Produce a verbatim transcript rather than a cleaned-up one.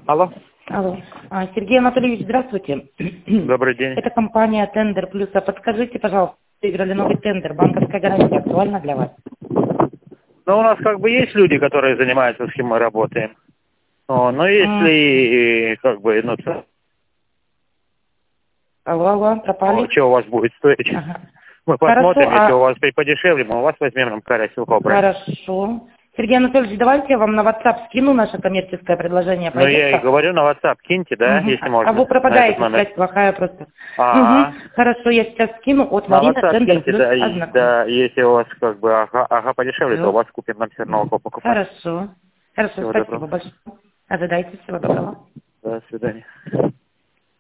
Алло. Алло. А, Сергей Анатольевич, здравствуйте. Добрый день. Это компания Тендер Плюс. А подскажите, пожалуйста, выиграли новый тендер. Банковская гарантия актуальна для вас? Ну, у нас как бы есть люди, которые занимаются, с кем мы работаем. О, но если, М. как бы, ну, ц- Алло, алло, пропали? что у вас будет стоить? Ага. Мы Хорошо, посмотрим, если у а... вас при- подешевле, мы у вас возьмем нам карасил кобры. Хорошо. Сергей Анатольевич, давайте я вам на WhatsApp скину наше коммерческое предложение. Ну, Пойдет я и так? говорю, на WhatsApp киньте, да, Мгм. если А можно, вы на этот пропадаете, номер. связь плохая просто. Ага. Мгм. Хорошо, я сейчас скину от На Марины WhatsApp Тендер киньте, Плюс да, и, ознакомь. да, если у вас, как бы, ага, ага подешевле, то у Всё. вас купим нам все равно кого покупать. Хорошо. Хорошо, Всего спасибо доброго. большое. Ожидайте, всего доброго. До свидания.